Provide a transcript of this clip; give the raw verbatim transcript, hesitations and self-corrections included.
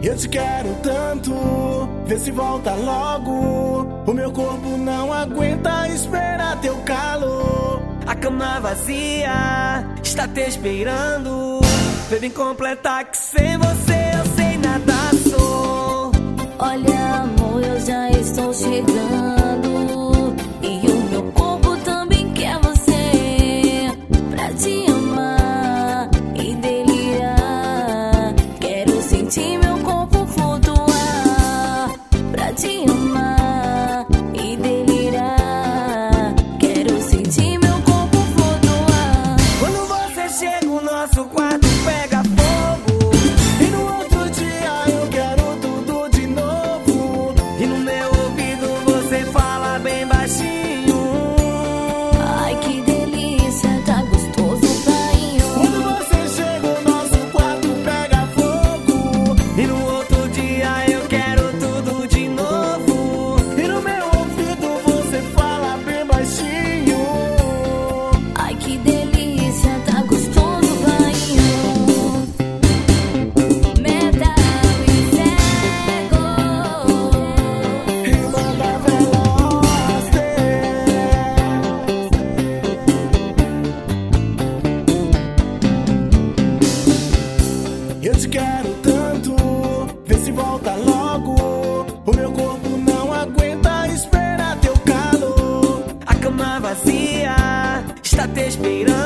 Eu te quero tanto, vê se volta logo. O meu corpo não aguenta esperar teu calor. A cama vazia está te esperando. Vem completar que sem você eu sei nada sou. Olha, amor, eu já estou chegando. E o meu corpo também quer você. Pra te amar e delirar. Quero sentir meu corpo flutuar. Pra te amar e delirar. Quero sentir meu corpo flutuar. Quando você chega o nosso quarto pega fogo. E no outro dia eu quero tudo de novo. E no meu ouvido você fala bem baixinho. Ai, que delícia, tá gostoso, painho. Quando você chega o nosso quarto pega fogo. E no outro dia eu quero tudo de novo. E no meu ouvido você fala bem baixinho. Ai, que delícia, tá gostoso, painho. Metal e cego. E manda veloz. Eu te quero tanto, vê se volta logo. O meu corpo não aguenta esperar teu calor. A cama vazia está te esperando.